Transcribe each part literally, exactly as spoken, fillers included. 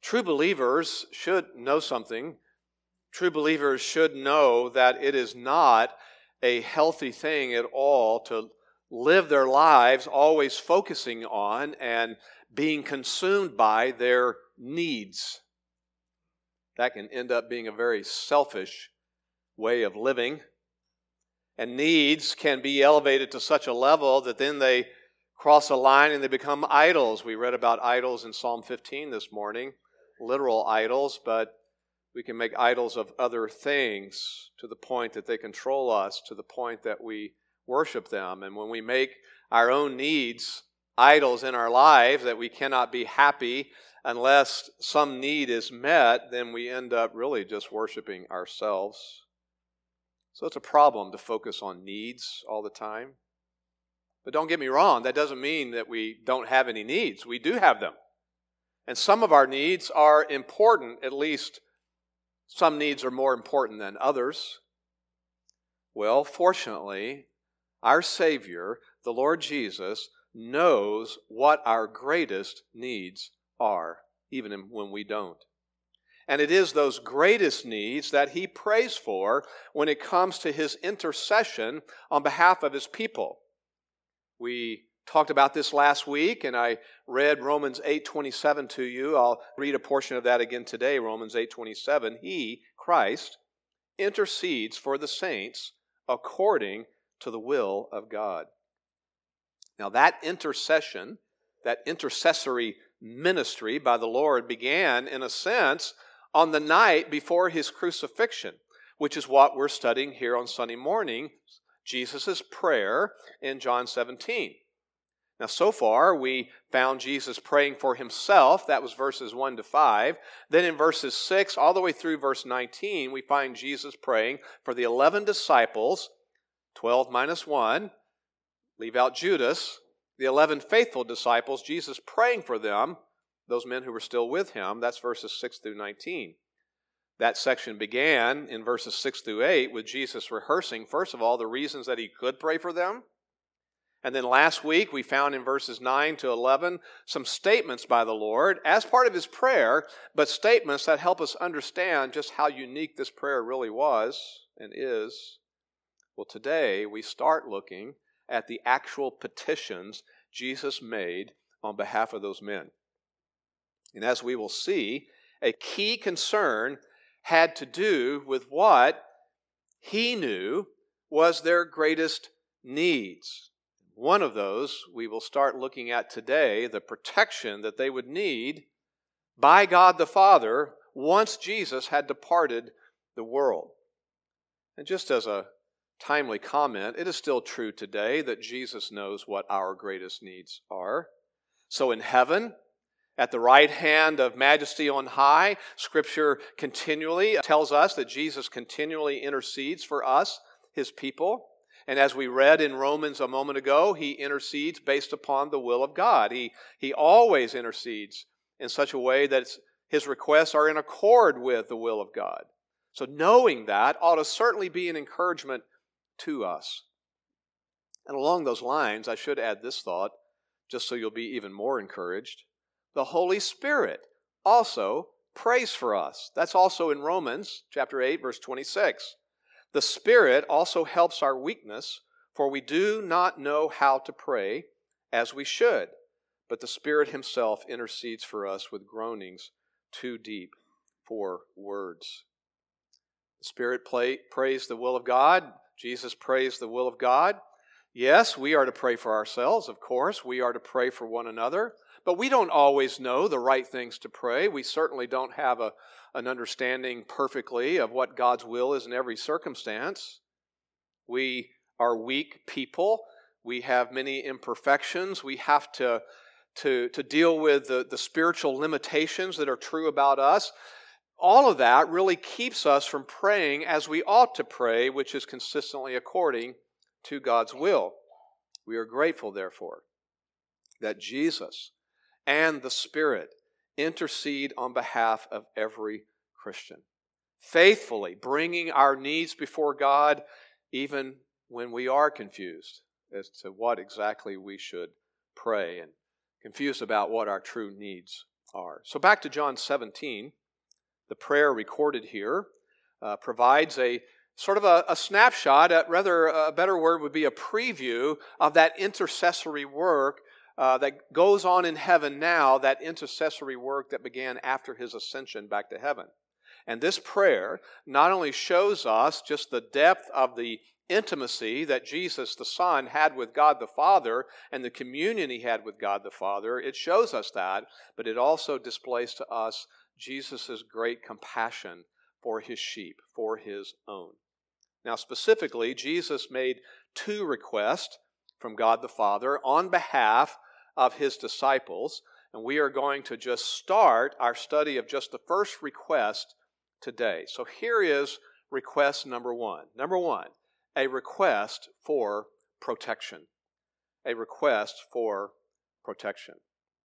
True believers should know something. True believers should know that it is not a healthy thing at all to live their lives always focusing on and being consumed by their needs. That can end up being a very selfish way of living. And needs can be elevated to such a level that then they cross a line and they become idols. We read about idols in Psalm fifteen this morning, literal idols, but we can make idols of other things to the point that they control us, to the point that we worship them. And when we make our own needs idols in our lives, that we cannot be happy unless some need is met, then we end up really just worshiping ourselves. So it's a problem to focus on needs all the time. But don't get me wrong, that doesn't mean that we don't have any needs. We do have them. And some of our needs are important, at least some needs are more important than others. Well, fortunately, our Savior, the Lord Jesus, knows what our greatest needs are, even when we don't. And it is those greatest needs that He prays for when it comes to His intercession on behalf of His people. We talked about this last week, and I read Romans eight twenty-seven to you. I'll read a portion of that again today, Romans eight twenty-seven. He, Christ, intercedes for the saints according to the will of God. Now that intercession, that intercessory ministry by the Lord began, in a sense, on the night before His crucifixion, which is what we're studying here on Sunday morning, Jesus' prayer in John seventeen. Now, so far, we found Jesus praying for Himself. That was verses one to five. Then in verses six all the way through verse nineteen, we find Jesus praying for the eleven disciples, twelve minus one, leave out Judas, the eleven faithful disciples, Jesus praying for them, those men who were still with Him. That's verses six through nineteen. That section began in verses six through eight with Jesus rehearsing, first of all, the reasons that He could pray for them. And then last week we found in verses nine to eleven some statements by the Lord as part of His prayer, but statements that help us understand just how unique this prayer really was and is. Well, today we start looking at the actual petitions Jesus made on behalf of those men. And as we will see, a key concern had to do with what He knew was their greatest needs. One of those we will start looking at today, the protection that they would need by God the Father once Jesus had departed the world. And just as a timely comment, it is still true today that Jesus knows what our greatest needs are. So in heaven, at the right hand of Majesty on high, Scripture continually tells us that Jesus continually intercedes for us, His people. And as we read in Romans a moment ago, He intercedes based upon the will of God. He, he always intercedes in such a way that His requests are in accord with the will of God. So knowing that ought to certainly be an encouragement to us. And along those lines, I should add this thought, just so you'll be even more encouraged. The Holy Spirit also prays for us. That's also in Romans chapter eight, verse twenty-six. The Spirit also helps our weakness, for we do not know how to pray as we should, but the Spirit Himself intercedes for us with groanings too deep for words. The Spirit play, prays the will of God. Jesus prays the will of God. Yes, we are to pray for ourselves, of course. We are to pray for one another. But we don't always know the right things to pray. We certainly don't have a, an understanding perfectly of what God's will is in every circumstance. We are weak people. We have many imperfections. We have to, to, to deal with the, the spiritual limitations that are true about us. All of that really keeps us from praying as we ought to pray, which is consistently according to God's will. We are grateful, therefore, that Jesus and the Spirit intercede on behalf of every Christian, faithfully bringing our needs before God even when we are confused as to what exactly we should pray and confused about what our true needs are. So back to John seventeen, the prayer recorded here uh, provides a sort of a, a snapshot, a, rather a better word would be a preview of that intercessory work uh, that goes on in heaven now, that intercessory work that began after his ascension back to heaven. And this prayer not only shows us just the depth of the intimacy that Jesus the Son had with God the Father and the communion he had with God the Father, it shows us that, but it also displays to us Jesus' great compassion for his sheep, for his own. Now specifically, Jesus made two requests from God the Father on behalf of his disciples, and we are going to just start our study of just the first request today. So here is request number one. Number one, a request for protection. A request for protection.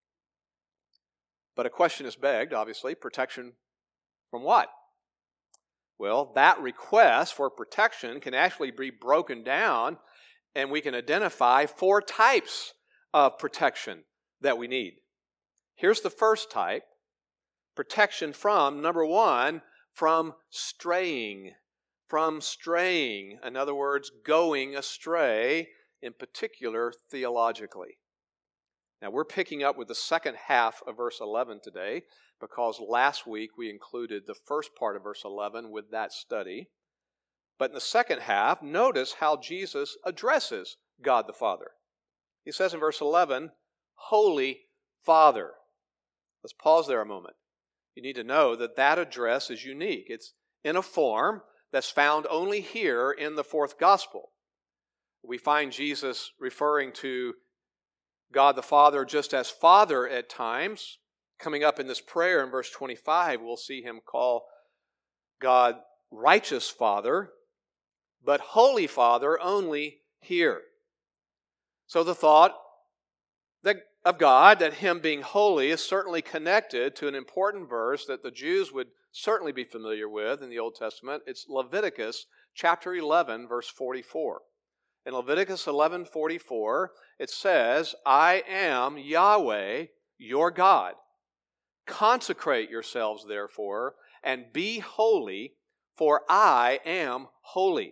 But a question is begged, obviously, protection from what? Well, that request for protection can actually be broken down, and we can identify four types of protection that we need. Here's the first type, protection from, number one, from straying. From straying, in other words, going astray, in particular theologically. Now we're picking up with the second half of verse eleven today, because last week we included the first part of verse eleven with that study. But in the second half, notice how Jesus addresses God the Father. He says in verse eleven, Holy Father. Let's pause there a moment. You need to know that that address is unique. It's in a form that's found only here in the fourth gospel. We find Jesus referring to God the Father just as Father at times. Coming up in this prayer in verse twenty-five, we'll see him call God righteous Father, but Holy Father only here. So the thought that of God, that him being holy, is certainly connected to an important verse that the Jews would certainly be familiar with in the Old Testament. It's Leviticus chapter eleven, verse forty-four. In Leviticus eleven forty-four, it says, I am Yahweh, your God. Consecrate yourselves, therefore, and be holy, for I am holy.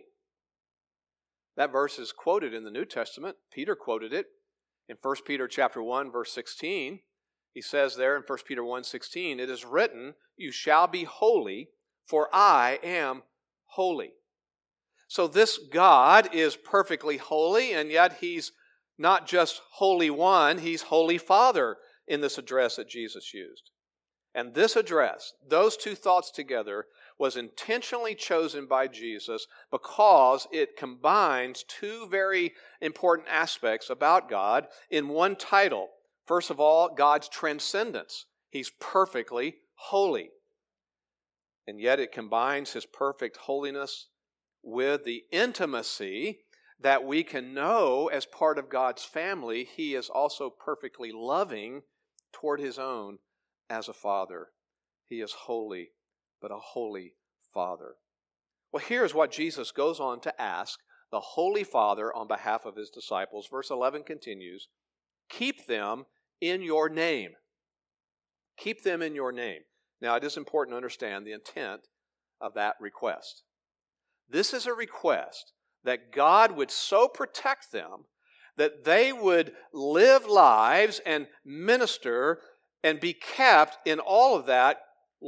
That verse is quoted in the New Testament. Peter quoted it in First Peter chapter one, verse sixteen. He says there in First Peter one sixteen, it is written, you shall be holy, for I am holy. So this God is perfectly holy, and yet he's not just Holy One, he's Holy Father in this address that Jesus used. And this address, those two thoughts together, was intentionally chosen by Jesus because it combines two very important aspects about God in one title. First of all, God's transcendence. He's perfectly holy. And yet it combines his perfect holiness with the intimacy that we can know as part of God's family. He is also perfectly loving toward his own as a father. He is holy, but a holy Father. Well, here's what Jesus goes on to ask the Holy Father on behalf of his disciples. Verse eleven continues, keep them in your name. Keep them in your name. Now, it is important to understand the intent of that request. This is a request that God would so protect them that they would live lives and minister and be kept in all of that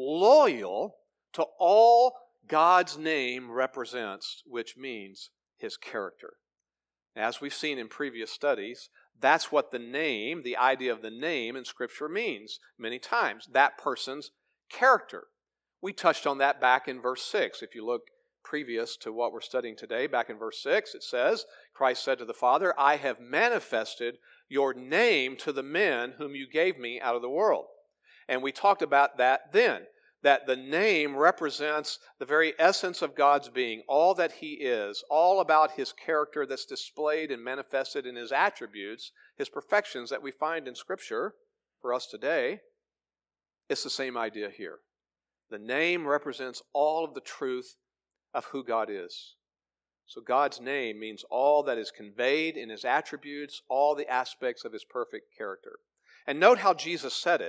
loyal to all God's name represents, which means his character. As we've seen in previous studies, that's what the name, the idea of the name in Scripture means many times, that person's character. We touched on that back in verse six. If you look previous to what we're studying today, back in verse six, it says, Christ said to the Father, I have manifested your name to the men whom you gave me out of the world. And we talked about that then, that the name represents the very essence of God's being, all that he is, all about his character that's displayed and manifested in his attributes, his perfections that we find in Scripture for us today. It's the same idea here. The name represents all of the truth of who God is. So God's name means all that is conveyed in his attributes, all the aspects of his perfect character. And note how Jesus said it.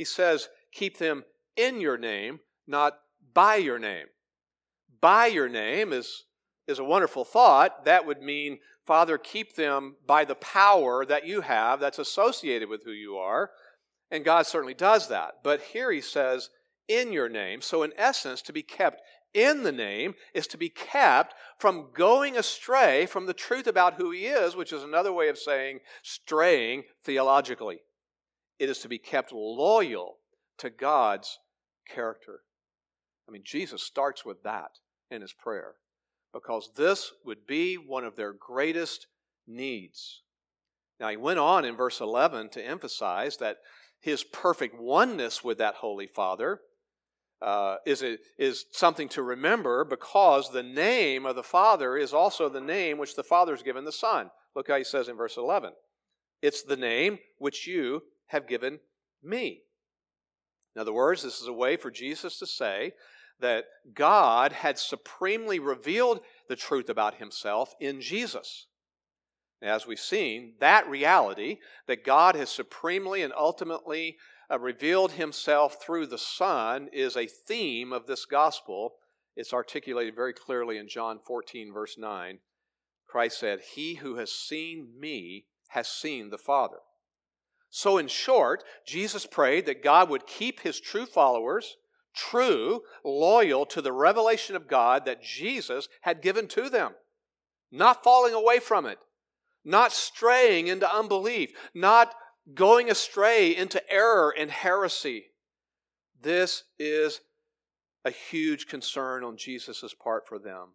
He says, keep them in your name, not by your name. By your name is, is a wonderful thought. That would mean, Father, keep them by the power that you have that's associated with who you are. And God certainly does that. But here he says, in your name. So in essence, to be kept in the name is to be kept from going astray from the truth about who he is, which is another way of saying straying theologically. It is to be kept loyal to God's character. I mean, Jesus starts with that in his prayer, because this would be one of their greatest needs. Now, he went on in verse eleven to emphasize that his perfect oneness with that Holy Father uh, is, a, is something to remember, because the name of the Father is also the name which the Father has given the Son. Look how he says in verse eleven. It's the name which you have given me. In other words, this is a way for Jesus to say that God had supremely revealed the truth about himself in Jesus. As we've seen, that reality, that God has supremely and ultimately uh, revealed himself through the Son, is a theme of this gospel. It's articulated very clearly in John fourteen, verse nine. Christ said, "He who has seen me has seen the Father." So in short, Jesus prayed that God would keep his true followers true, loyal to the revelation of God that Jesus had given to them, not falling away from it, not straying into unbelief, not going astray into error and heresy. This is a huge concern on Jesus' part for them.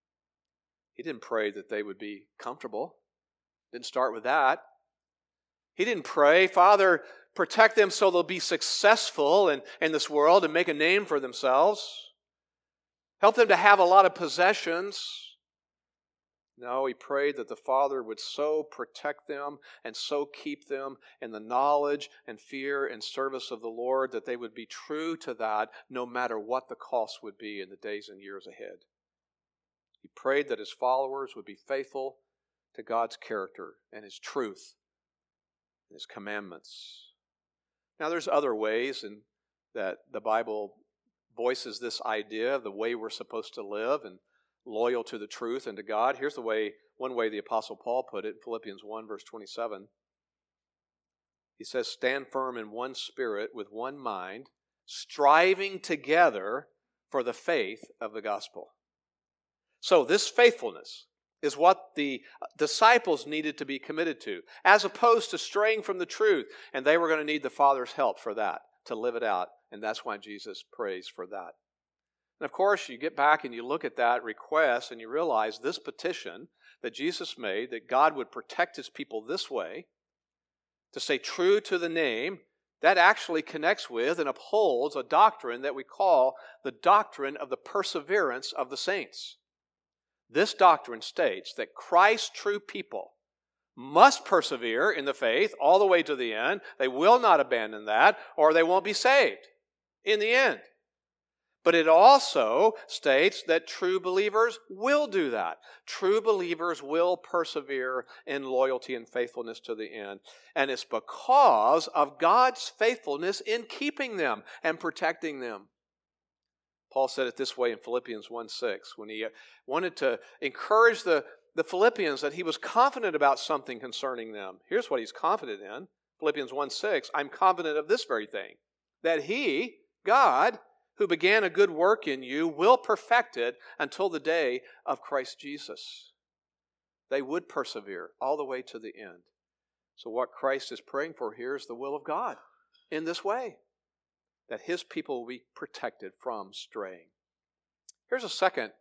He didn't pray that they would be comfortable. Didn't start with that. He didn't pray, Father, protect them so they'll be successful in, in this world and make a name for themselves. Help them to have a lot of possessions. No, he prayed that the Father would so protect them and so keep them in the knowledge and fear and service of the Lord that they would be true to that no matter what the cost would be in the days and years ahead. He prayed that his followers would be faithful to God's character and his truth and his commandments. Now, there's other ways in that the Bible voices this idea of the way we're supposed to live and loyal to the truth and to God. Here's the way, one way the Apostle Paul put it in Philippians one, verse twenty-seven. He says, "Stand firm in one spirit with one mind, striving together for the faith of the gospel." So this faithfulness is what the disciples needed to be committed to, as opposed to straying from the truth. And they were going to need the Father's help for that, to live it out. And that's why Jesus prays for that. And of course, you get back and you look at that request and you realize this petition that Jesus made, that God would protect his people this way, to stay true to the name, that actually connects with and upholds a doctrine that we call the doctrine of the perseverance of the saints. This doctrine states that Christ's true people must persevere in the faith all the way to the end. They will not abandon that, or they won't be saved in the end. But it also states that true believers will do that. True believers will persevere in loyalty and faithfulness to the end. And it's because of God's faithfulness in keeping them and protecting them. Paul said it this way in Philippians one six, when he wanted to encourage the, the Philippians that he was confident about something concerning them. Here's what he's confident in. Philippians one six, "I'm confident of this very thing, that he, God, who began a good work in you, will perfect it until the day of Christ Jesus." They would persevere all the way to the end. So what Christ is praying for here is the will of God in this way, that his people will be protected from straying. Here's a second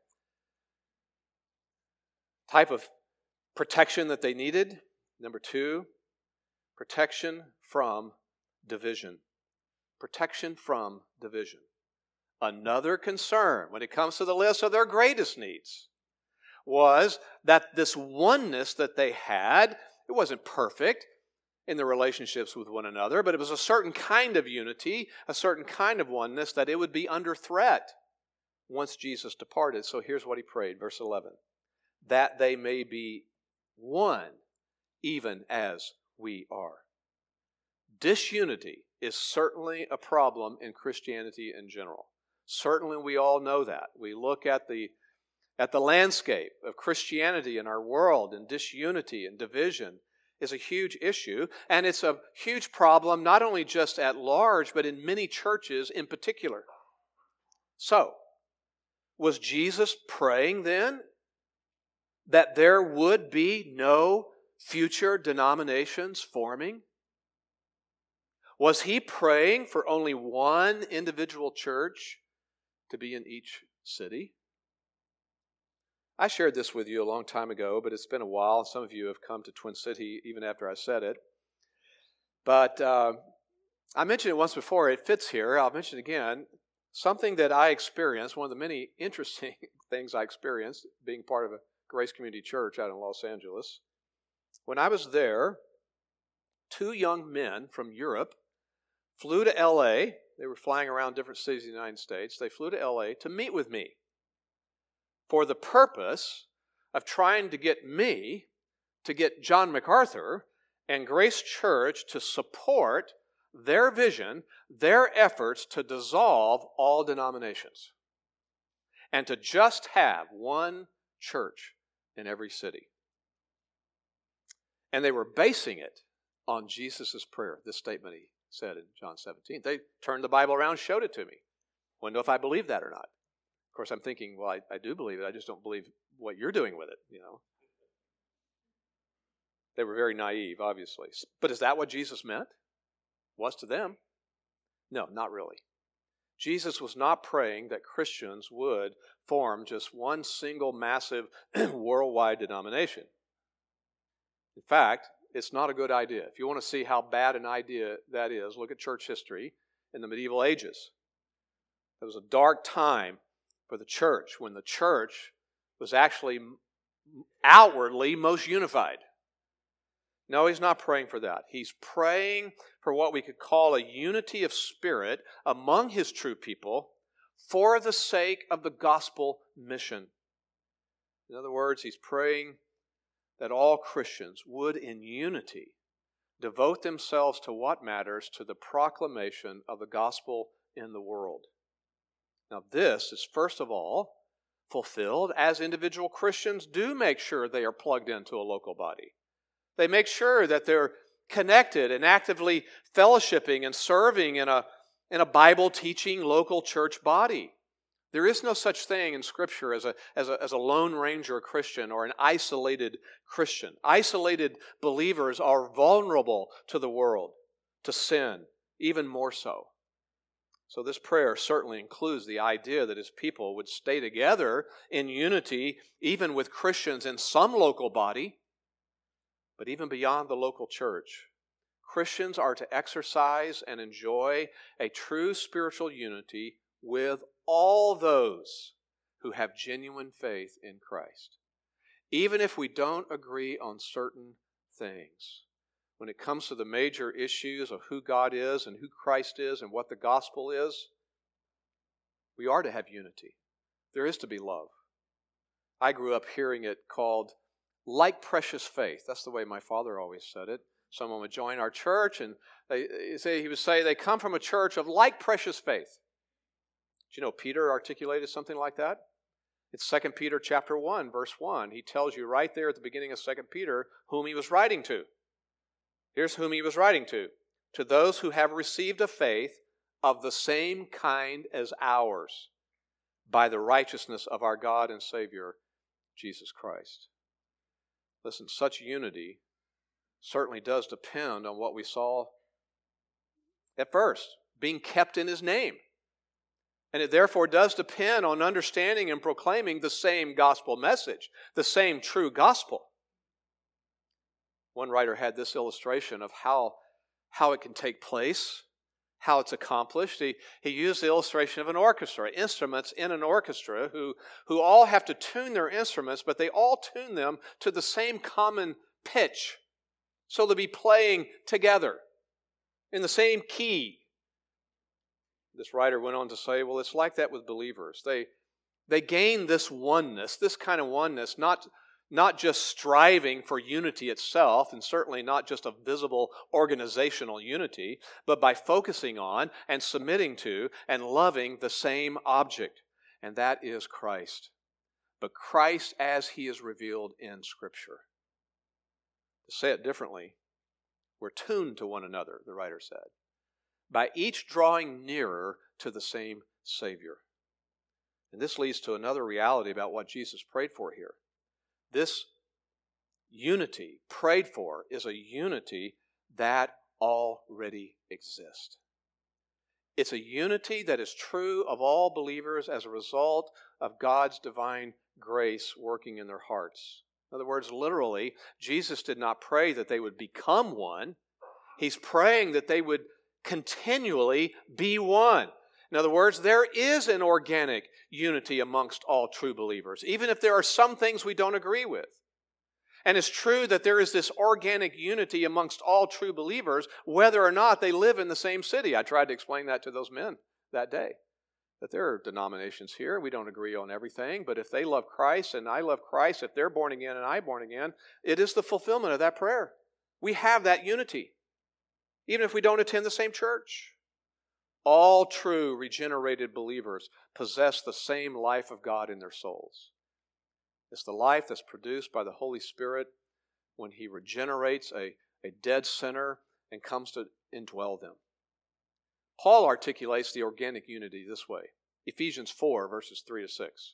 type of protection that they needed. Number two, protection from division. Protection from division. Another concern when it comes to the list of their greatest needs was that this oneness that they had, it wasn't perfect in the relationships with one another, but it was a certain kind of unity, a certain kind of oneness, that it would be under threat once Jesus departed. So here's what he prayed, verse eleven. "That they may be one, even as we are." Disunity is certainly a problem in Christianity in general. Certainly we all know that. We look at the at the landscape of Christianity in our world, and disunity and division is a huge issue, and it's a huge problem not only just at large, but in many churches in particular. So, was Jesus praying then that there would be no future denominations forming? Was he praying for only one individual church to be in each city? I shared this with you a long time ago, but it's been a while. Some of you have come to Twin City even after I said it. But uh, I mentioned it once before. It fits here. I'll mention it again. Something that I experienced, one of the many interesting things I experienced being part of a Grace Community Church out in Los Angeles. When I was there, two young men from Europe flew to L A. They were flying around different cities in the United States. They flew to L A to meet with me for the purpose of trying to get me, to get John MacArthur and Grace Church to support their vision, their efforts to dissolve all denominations and to just have one church in every city. And they were basing it on Jesus' prayer, this statement he said in John seventeen. They turned the Bible around, showed it to me. I want to know if I believe that or not. Of course, I'm thinking, well, I, I do believe it. I just don't believe what you're doing with it, you know. They were very naive, obviously. But is that what Jesus meant? Was to them? No, not really. Jesus was not praying that Christians would form just one single massive worldwide denomination. In fact, it's not a good idea. If you want to see how bad an idea that is, look at church history in the medieval ages. It was a dark time for the church when the church was actually outwardly most unified. No, he's not praying for that. He's praying for what we could call a unity of spirit among his true people for the sake of the gospel mission. In other words, he's praying that all Christians would in unity devote themselves to what matters, to the proclamation of the gospel in the world. Now, this is first of all fulfilled as individual Christians do make sure they are plugged into a local body. They make sure that they're connected and actively fellowshipping and serving in a, in a Bible-teaching local church body. There is no such thing in Scripture as a, as a, as a Lone Ranger Christian or an isolated Christian. Isolated believers are vulnerable to the world, to sin, even more so. So this prayer certainly includes the idea that his people would stay together in unity, even with Christians in some local body. But even beyond the local church, Christians are to exercise and enjoy a true spiritual unity with all those who have genuine faith in Christ. Even if we don't agree on certain things, when it comes to the major issues of who God is and who Christ is and what the gospel is, we are to have unity. There is to be love. I grew up hearing it called like precious faith. That's the way my father always said it. Someone would join our church and they, say, he would say they come from a church of like precious faith. Do you know Peter articulated something like that? It's Second Peter chapter one, verse one. He tells you right there at the beginning of Second Peter whom he was writing to. Here's whom he was writing to. To those who have received a faith of the same kind as ours by the righteousness of our God and Savior, Jesus Christ. Listen, such unity certainly does depend on what we saw at first, being kept in his name. And it therefore does depend on understanding and proclaiming the same gospel message, the same true gospel. One writer had this illustration of how, how it can take place, how it's accomplished. He, he used the illustration of an orchestra, instruments in an orchestra who, who all have to tune their instruments, but they all tune them to the same common pitch. So they'll be playing together in the same key. This writer went on to say, well, it's like that with believers. They, they gain this oneness, this kind of oneness, not, not just striving for unity itself, and certainly not just a visible organizational unity, but by focusing on and submitting to and loving the same object, and that is Christ. But Christ as He is revealed in Scripture. To say it differently, we're tuned to one another, the writer said, by each drawing nearer to the same Savior. And this leads to another reality about what Jesus prayed for here. This unity prayed for is a unity that already exists. It's a unity that is true of all believers as a result of God's divine grace working in their hearts. In other words, literally, Jesus did not pray that they would become one. He's praying that they would continually be one. In other words, there is an organic unity amongst all true believers, even if there are some things we don't agree with. And it's true that there is this organic unity amongst all true believers, whether or not they live in the same city. I tried to explain that to those men that day, that there are denominations here. We don't agree on everything, but if they love Christ and I love Christ, if they're born again and I'm born again, it is the fulfillment of that prayer. We have that unity, even if we don't attend the same church. All true regenerated believers possess the same life of God in their souls. It's the life that's produced by the Holy Spirit when He regenerates a, a dead sinner and comes to indwell them. Paul articulates the organic unity this way. Ephesians four, verses three to six.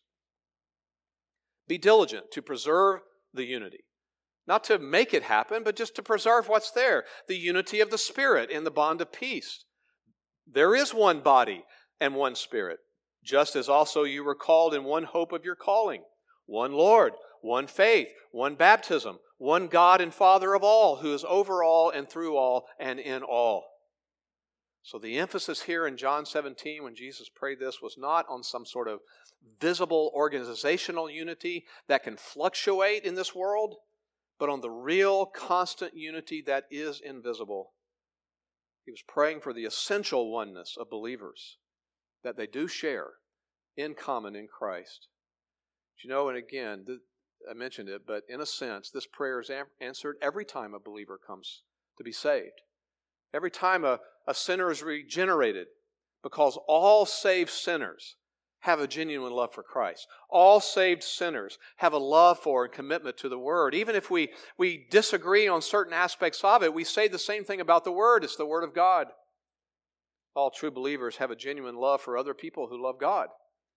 Be diligent to preserve the unity. Not to make it happen, but just to preserve what's there. The unity of the Spirit in the bond of peace. There is one body and one Spirit, just as also you were called in one hope of your calling. One Lord, one faith, one baptism, one God and Father of all, who is over all and through all and in all. So the emphasis here in John seventeen, when Jesus prayed this, was not on some sort of visible organizational unity that can fluctuate in this world, but on the real constant unity that is invisible. He was praying for the essential oneness of believers that they do share in common in Christ. You know, and again, th- I mentioned it, but in a sense, this prayer is am- answered every time a believer comes to be saved. Every time a, a sinner is regenerated, because all saved sinners have a genuine love for Christ. All saved sinners have a love for and commitment to the Word. Even if we, we disagree on certain aspects of it, we say the same thing about the Word. It's the Word of God. All true believers have a genuine love for other people who love God.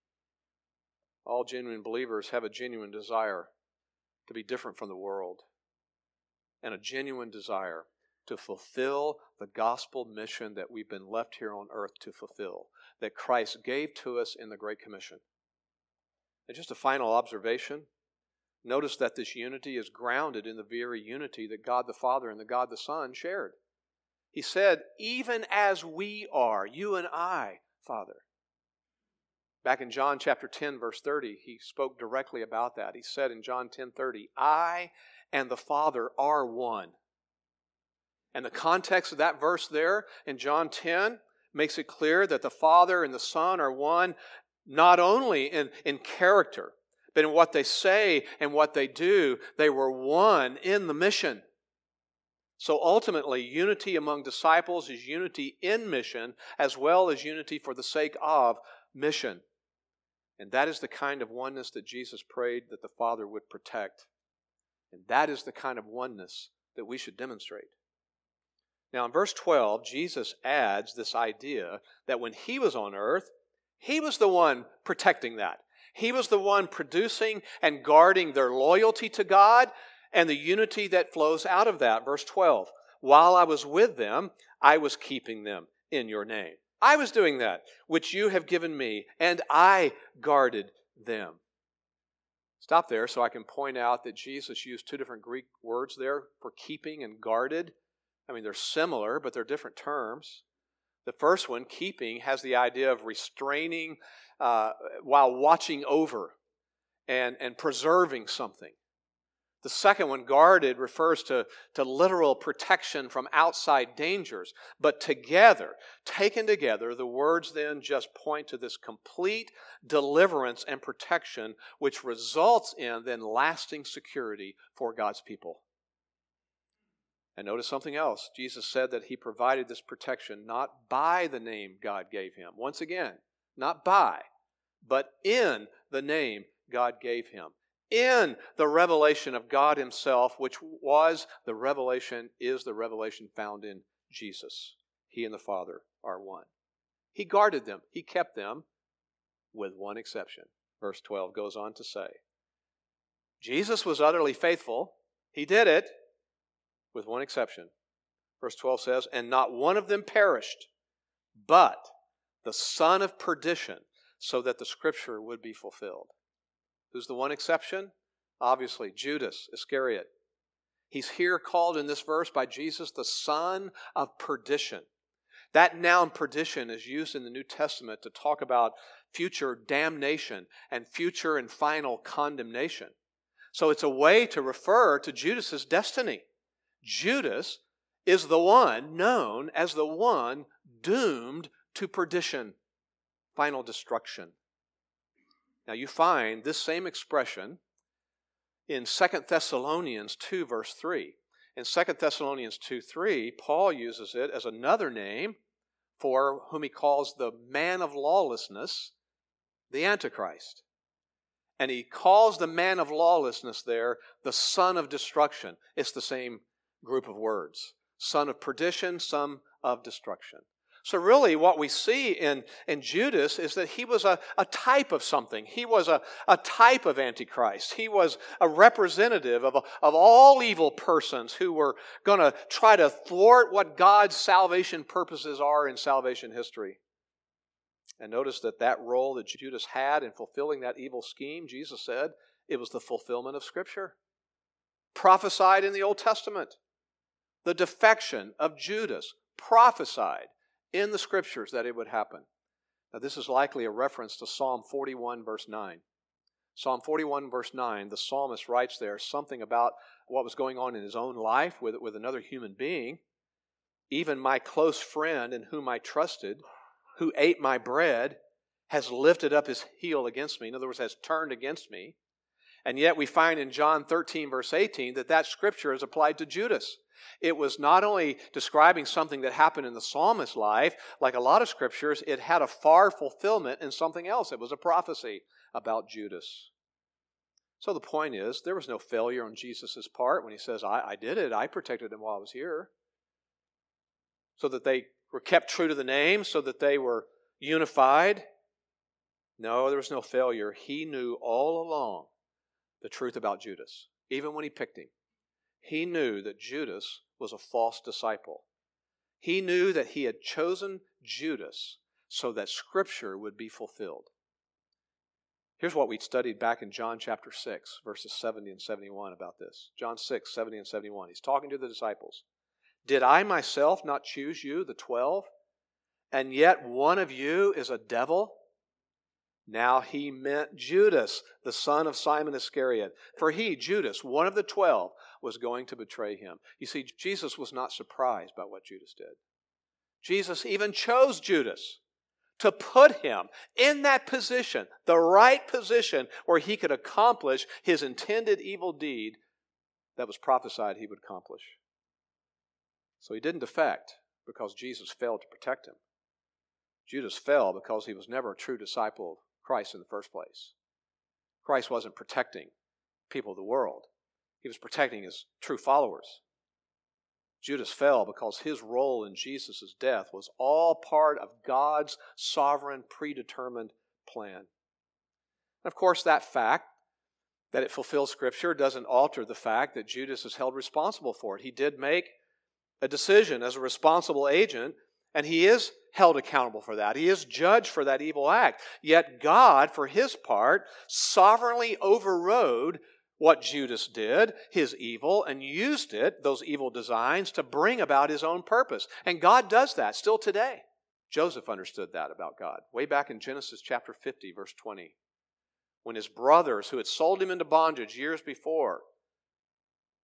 All genuine believers have a genuine desire to be different from the world and a genuine desire to fulfill the gospel mission that we've been left here on earth to fulfill, that Christ gave to us in the Great Commission. And just a final observation, notice that this unity is grounded in the very unity that God the Father and the God the Son shared. He said, even as we are, you and I, Father. Back in John chapter ten, verse thirty, he spoke directly about that. He said in John ten thirty, I and the Father are one. And the context of that verse there in John ten makes it clear that the Father and the Son are one, not only in, in character, but in what they say and what they do. They were one in the mission. So ultimately, unity among disciples is unity in mission as well as unity for the sake of mission. And that is the kind of oneness that Jesus prayed that the Father would protect. And that is the kind of oneness that we should demonstrate. Now in verse twelve, Jesus adds this idea that when He was on earth, He was the one protecting that. He was the one producing and guarding their loyalty to God and the unity that flows out of that. Verse twelve, while I was with them, I was keeping them in your name. I was doing that, which you have given me, and I guarded them. Stop there so I can point out that Jesus used two different Greek words there for keeping and guarded. I mean, they're similar, but they're different terms. The first one, keeping, has the idea of restraining uh, while watching over and, and preserving something. The second one, guarded, refers to, to literal protection from outside dangers. But together, taken together, the words then just point to this complete deliverance and protection, which results in then lasting security for God's people. And notice something else. Jesus said that he provided this protection not by the name God gave him. Once again, not by, but in the name God gave him. In the revelation of God himself, which was the revelation, is the revelation found in Jesus. He and the Father are one. He guarded them. He kept them with one exception. Verse twelve goes on to say, Jesus was utterly faithful. He did it with one exception. Verse twelve says, and not one of them perished, but the son of perdition, so that the scripture would be fulfilled. Who's the one exception? Obviously, Judas Iscariot. He's here called in this verse by Jesus the son of perdition. That noun perdition is used in the New Testament to talk about future damnation and future and final condemnation. So it's a way to refer to Judas's destiny. Judas is the one known as the one doomed to perdition, final destruction. Now you find this same expression in Second Thessalonians two, verse three. In Second Thessalonians two, three, Paul uses it as another name for whom he calls the man of lawlessness, the Antichrist. And he calls the man of lawlessness there the son of destruction. It's the same group of words. Son of perdition, son of destruction. So really what we see in, in Judas is that he was a, a type of something. He was a, a type of Antichrist. He was a representative of, of all evil persons who were going to try to thwart what God's salvation purposes are in salvation history. And notice that that role that Judas had in fulfilling that evil scheme, Jesus said, it was the fulfillment of Scripture. Prophesied in the Old Testament. The defection of Judas, prophesied in the Scriptures that it would happen. Now this is likely a reference to Psalm forty-one, verse nine. Psalm forty-one, verse nine, the psalmist writes there something about what was going on in his own life with, with another human being. Even my close friend in whom I trusted, who ate my bread, has lifted up his heel against me. In other words, has turned against me. And yet we find in John thirteen, verse eighteen, that that scripture is applied to Judas. It was not only describing something that happened in the psalmist's life, like a lot of scriptures, it had a far fulfillment in something else. It was a prophecy about Judas. So the point is, there was no failure on Jesus' part when he says, I, I did it, I protected him while I was here. So that they were kept true to the name, so that they were unified. No, there was no failure. He knew all along the truth about Judas, even when he picked him. He knew that Judas was a false disciple. He knew that he had chosen Judas so that Scripture would be fulfilled. Here's what we studied back in John chapter six, verses seventy and seventy-one about this. John six, seventy and seventy-one. He's talking to the disciples. Did I myself not choose you, the twelve, and yet one of you is a devil? Now he meant Judas, the son of Simon Iscariot. For he, Judas, one of the twelve, was going to betray him. You see, Jesus was not surprised by what Judas did. Jesus even chose Judas to put him in that position, the right position where he could accomplish his intended evil deed that was prophesied he would accomplish. So he didn't defect because Jesus failed to protect him. Judas fell because he was never a true disciple of Christ in the first place. Christ wasn't protecting people of the world. He was protecting his true followers. Judas fell because his role in Jesus' death was all part of God's sovereign, predetermined plan. And of course, that fact, that it fulfills Scripture, doesn't alter the fact that Judas is held responsible for it. He did make a decision as a responsible agent, and he is held accountable for that. He is judged for that evil act. Yet God, for his part, sovereignly overrode what Judas did, his evil, and used it, those evil designs, to bring about his own purpose. And God does that still today. Joseph understood that about God way back in Genesis chapter fifty, verse twenty. When his brothers, who had sold him into bondage years before,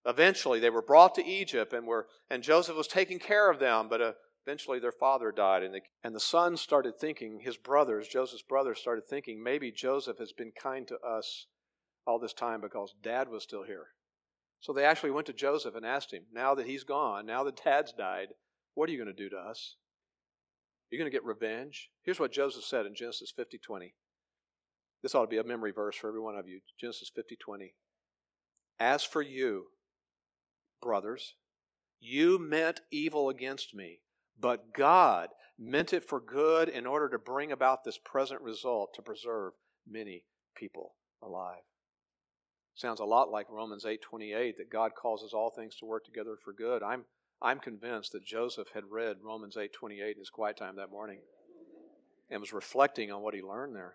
Eventually, they were brought to Egypt, and were and Joseph was taking care of them, but uh, eventually their father died. And the, and the sons started thinking, his brothers, Joseph's brothers started thinking, maybe Joseph has been kind to us all this time because Dad was still here. So they actually went to Joseph and asked him, now that he's gone, now that Dad's died, what are you going to do to us? You're going to get revenge? Here's what Joseph said in Genesis fifty twenty. This ought to be a memory verse for every one of you. Genesis fifty twenty. As for you, brothers, you meant evil against me, but God meant it for good in order to bring about this present result to preserve many people alive. Sounds a lot like Romans eight twenty-eight, that God causes all things to work together for good. I'm I'm convinced that Joseph had read Romans eight twenty-eight in his quiet time that morning and was reflecting on what he learned there.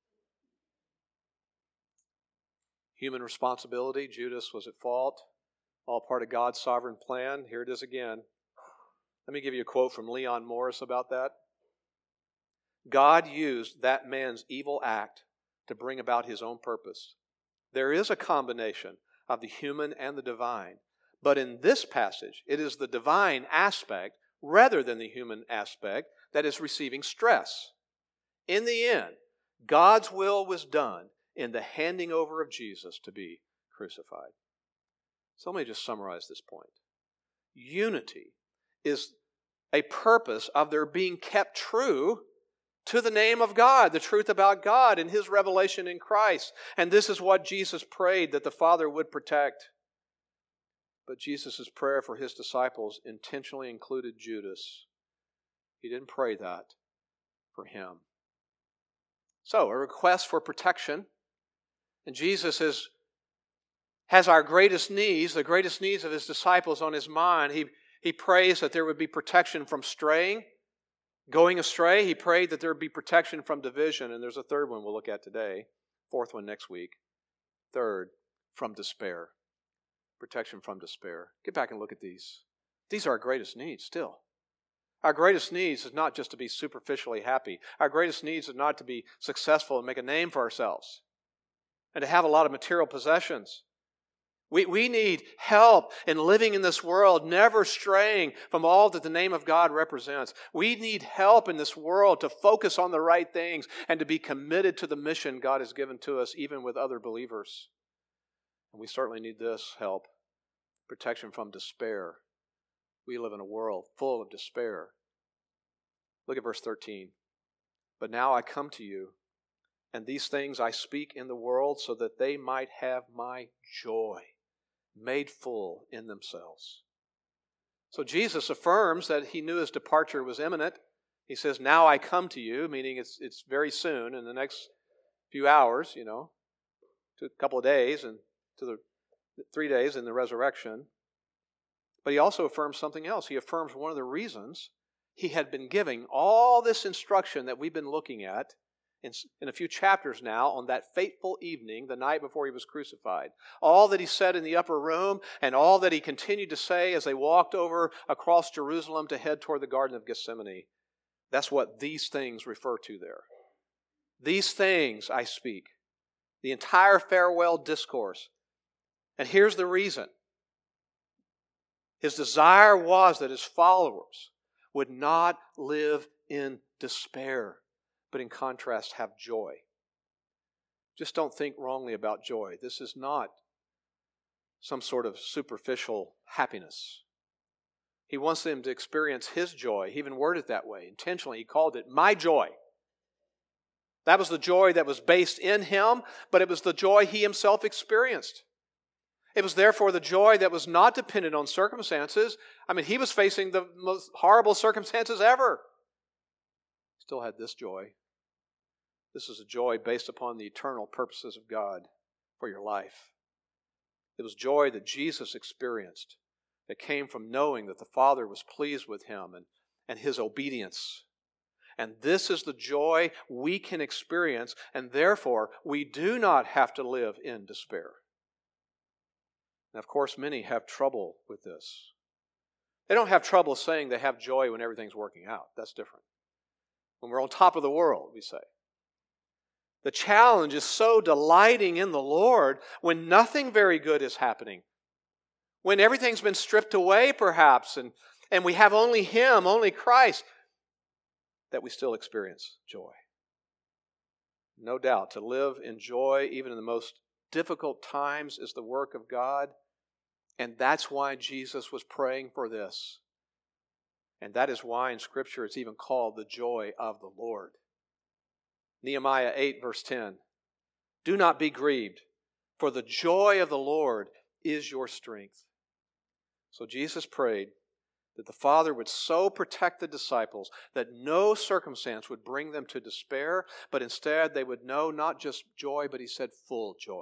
Human responsibility, Judas was at fault. All part of God's sovereign plan. Here it is again. Let me give you a quote from Leon Morris about that. God used that man's evil act to bring about his own purpose. There is a combination of the human and the divine, but in this passage, it is the divine aspect rather than the human aspect that is receiving stress. In the end, God's will was done in the handing over of Jesus to be crucified. So let me just summarize this point. Unity is a purpose of their being kept true to the name of God, the truth about God and His revelation in Christ. And this is what Jesus prayed that the Father would protect. But Jesus' prayer for His disciples intentionally included Judas. He didn't pray that for him. So, a request for protection. And Jesus is has our greatest needs, the greatest needs of His disciples on His mind. He, he prays that there would be protection from straying, going astray. He prayed that there would be protection from division. And there's a third one we'll look at today, fourth one next week. Third, from despair. Protection from despair. Get back and look at these. These are our greatest needs still. Our greatest needs is not just to be superficially happy. Our greatest needs is not to be successful and make a name for ourselves and to have a lot of material possessions. We, we need help in living in this world, never straying from all that the name of God represents. We need help in this world to focus on the right things and to be committed to the mission God has given to us, even with other believers. And we certainly need this help, protection from despair. We live in a world full of despair. Look at verse thirteen. But now I come to you, and these things I speak in the world so that they might have my joy made full in themselves. So Jesus affirms that He knew His departure was imminent. He says, now I come to you, meaning it's it's very soon, in the next few hours, you know, to a couple of days and to the three days in the resurrection. But He also affirms something else. He affirms one of the reasons He had been giving all this instruction that we've been looking at in, in a few chapters now on that fateful evening, the night before He was crucified. All that He said in the upper room and all that He continued to say as they walked over across Jerusalem to head toward the Garden of Gethsemane. That's what these things refer to there. These things I speak. The entire farewell discourse. And here's the reason. His desire was that His followers would not live in despair, but in contrast have joy. Just don't think wrongly about joy. This is not some sort of superficial happiness. He wants them to experience His joy. He even worded it that way. Intentionally, He called it my joy. That was the joy that was based in Him, but it was the joy He Himself experienced. It was therefore the joy that was not dependent on circumstances. I mean, He was facing the most horrible circumstances ever. Still had this joy. This is a joy based upon the eternal purposes of God for your life. It was joy that Jesus experienced that came from knowing that the Father was pleased with Him and, and His obedience. And this is the joy we can experience, and therefore we do not have to live in despair. And of course, many have trouble with this. They don't have trouble saying they have joy when everything's working out. That's different. When we're on top of the world, we say. The challenge is so delighting in the Lord when nothing very good is happening. when everything's been stripped away perhaps, and, and we have only Him, only Christ, that we still experience joy. No doubt, to live in joy even in the most difficult times is the work of God, and that's why Jesus was praying for this. And that is why in Scripture it's even called the joy of the Lord. Nehemiah eight, verse ten. Do not be grieved, for the joy of the Lord is your strength. So Jesus prayed that the Father would so protect the disciples that no circumstance would bring them to despair, but instead they would know not just joy, but he said full joy.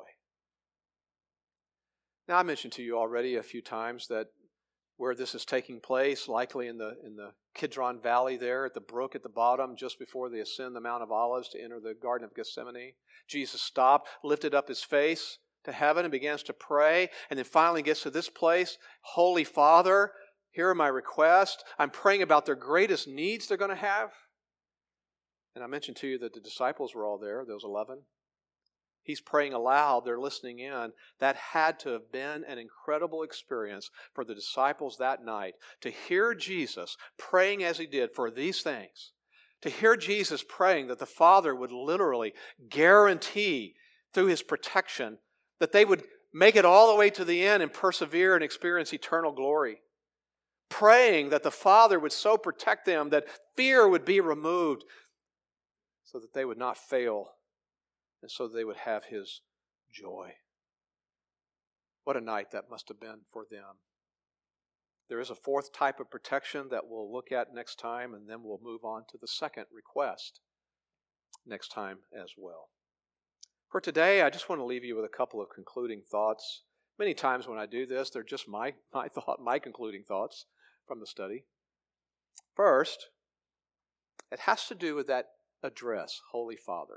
Now, I mentioned to you already a few times that where this is taking place, likely in the in the Kidron Valley there at the brook at the bottom, just before they ascend the Mount of Olives to enter the Garden of Gethsemane. Jesus stopped, lifted up his face to heaven and begins to pray, and then finally gets to this place. Holy Father, here are my requests. I'm praying about their greatest needs they're going to have. And I mentioned to you that the disciples were all there, those eleven. He's praying aloud, they're listening in. That had to have been an incredible experience for the disciples that night, to hear Jesus praying as he did for these things, to hear Jesus praying that the Father would literally guarantee through his protection that they would make it all the way to the end and persevere and experience eternal glory. Praying that the Father would so protect them that fear would be removed so that they would not fail and so that they would have his joy. What a night that must have been for them. There is a fourth type of protection that we'll look at next time, and then we'll move on to the second request next time as well. For today, I just want to leave you with a couple of concluding thoughts. Many times when I do this, they're just my, my thought, my concluding thoughts from the study. First, it has to do with that address, Holy Father.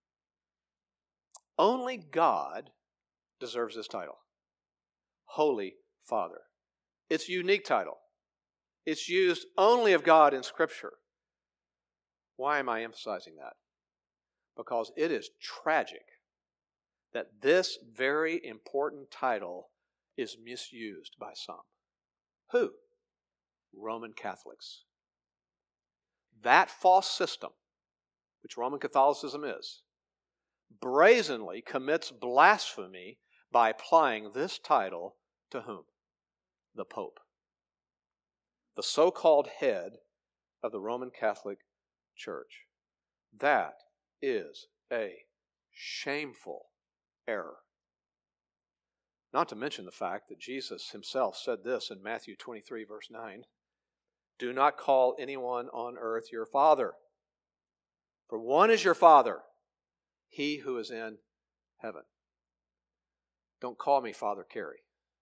Only God deserves this title, Holy Father. It's a unique title. It's used only of God in Scripture. Why am I emphasizing that? Because it is tragic that this very important title is misused by some. Who? Roman Catholics. That false system, which Roman Catholicism is, brazenly commits blasphemy by applying this title to whom? The Pope. The so-called head of the Roman Catholic Church. That is a shameful error. Not to mention the fact that Jesus himself said this in Matthew twenty-three, verse nine. Do not call anyone on earth your father, for one is your Father, he who is in heaven. Don't call me Father Carey,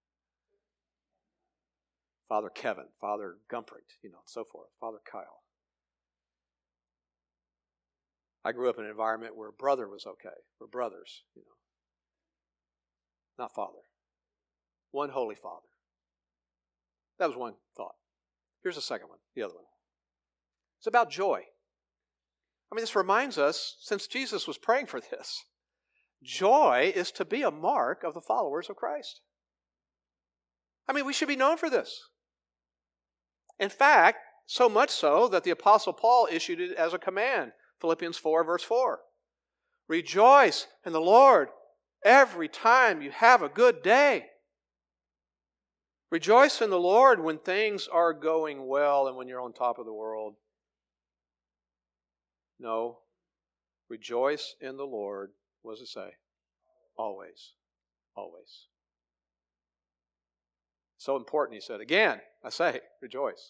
Father Kevin, Father Gumprecht, you know, and so forth, Father Kyle. I grew up in an environment where brother was okay, or brothers, you know. Not Father. One Holy Father. That was one thought. Here's the second one, the other one. It's about joy. I mean, this reminds us, since Jesus was praying for this, joy is to be a mark of the followers of Christ. I mean, we should be known for this. In fact, so much so that the Apostle Paul issued it as a command. Philippians four, verse four. Rejoice in the Lord every time you have a good day. Rejoice in the Lord when things are going well and when you're on top of the world. No. Rejoice in the Lord. What does it say? Always. Always. So important, he said. Again, I say, rejoice.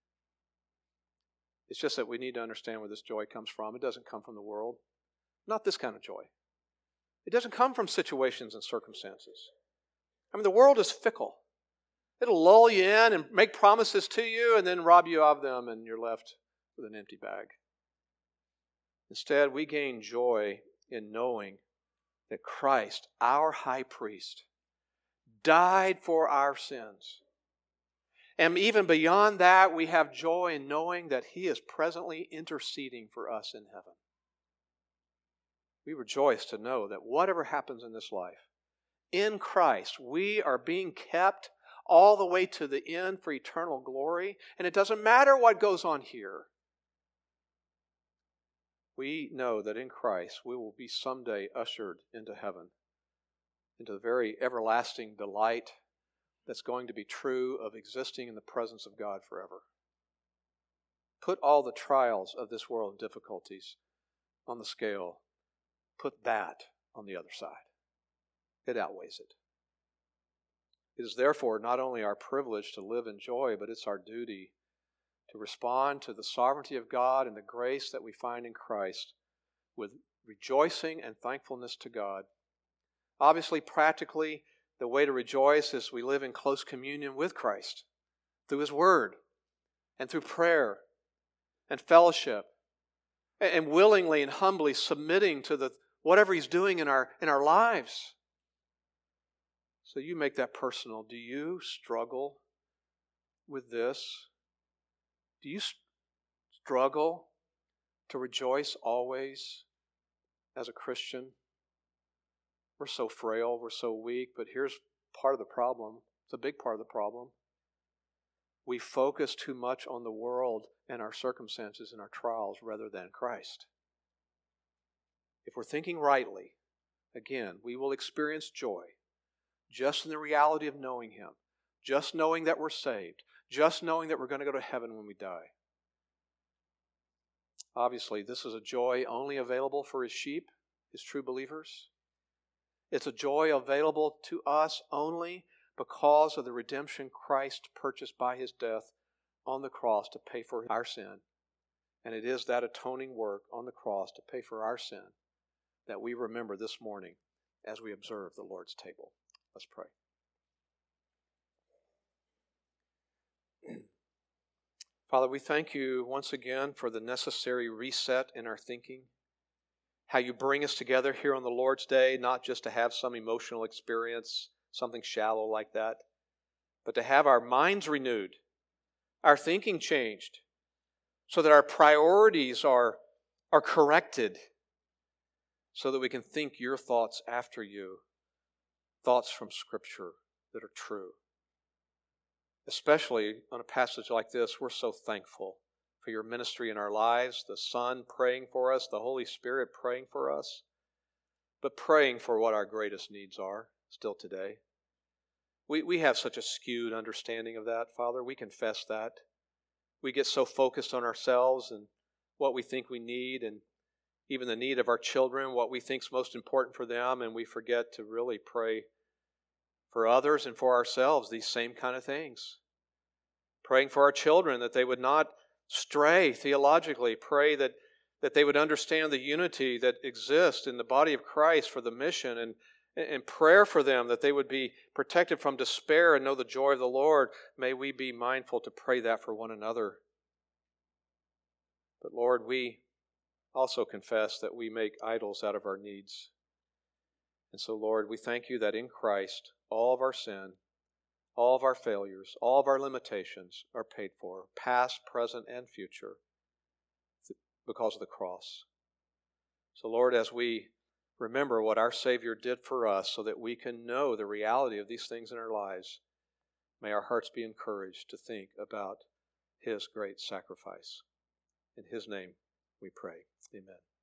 It's just that we need to understand where this joy comes from. It doesn't come from the world. Not this kind of joy. It doesn't come from situations and circumstances. I mean, the world is fickle. It'll lull you in and make promises to you and then rob you of them, and you're left with an empty bag. Instead, we gain joy in knowing that Christ, our high priest, died for our sins. And even beyond that, we have joy in knowing that He is presently interceding for us in heaven. We rejoice to know that whatever happens in this life, in Christ, we are being kept all the way to the end for eternal glory. And it doesn't matter what goes on here. We know that in Christ we will be someday ushered into heaven, into the very everlasting delight that's going to be true of existing in the presence of God forever. Put all the trials of this world and difficulties on the scale. Put that on the other side. It outweighs it. It is therefore not only our privilege to live in joy, but it's our duty to respond to the sovereignty of God and the grace that we find in Christ with rejoicing and thankfulness to God. Obviously, practically, the way to rejoice is we live in close communion with Christ through His Word and through prayer and fellowship and willingly and humbly submitting to the whatever He's doing in our, in our lives. So you make that personal. Do you struggle with this? Do you struggle to rejoice always as a Christian? We're so frail, we're so weak, but here's part of the problem. It's a big part of the problem. We focus too much on the world and our circumstances and our trials rather than Christ. If we're thinking rightly, again, we will experience joy just in the reality of knowing Him, just knowing that we're saved, just knowing that we're going to go to heaven when we die. Obviously, this is a joy only available for His sheep, His true believers. It's a joy available to us only because of the redemption Christ purchased by His death on the cross to pay for our sin. And it is that atoning work on the cross to pay for our sin that we remember this morning as we observe the Lord's table. Let's pray. Father, we thank You once again for the necessary reset in our thinking. How You bring us together here on the Lord's Day, not just to have some emotional experience, something shallow like that, but to have our minds renewed, our thinking changed, so that our priorities are, are corrected, so that we can think Your thoughts after You, thoughts from Scripture that are true. Especially on a passage like this, we're so thankful for Your ministry in our lives, the Son praying for us, the Holy Spirit praying for us, but praying for what our greatest needs are still today. We, we have such a skewed understanding of that, Father. We confess that. We get so focused on ourselves and what we think we need, and even the need of our children, what we think is most important for them, and we forget to really pray for others and for ourselves these same kind of things. Praying for our children that they would not stray theologically. Pray that, that they would understand the unity that exists in the body of Christ for the mission, and, and prayer for them that they would be protected from despair and know the joy of the Lord. May we be mindful to pray that for one another. But Lord, we also confess that we make idols out of our needs. And so, Lord, we thank You that in Christ, all of our sin, all of our failures, all of our limitations are paid for, past, present, and future, because of the cross. So, Lord, as we remember what our Savior did for us so that we can know the reality of these things in our lives, may our hearts be encouraged to think about His great sacrifice. In His name we pray. Amen.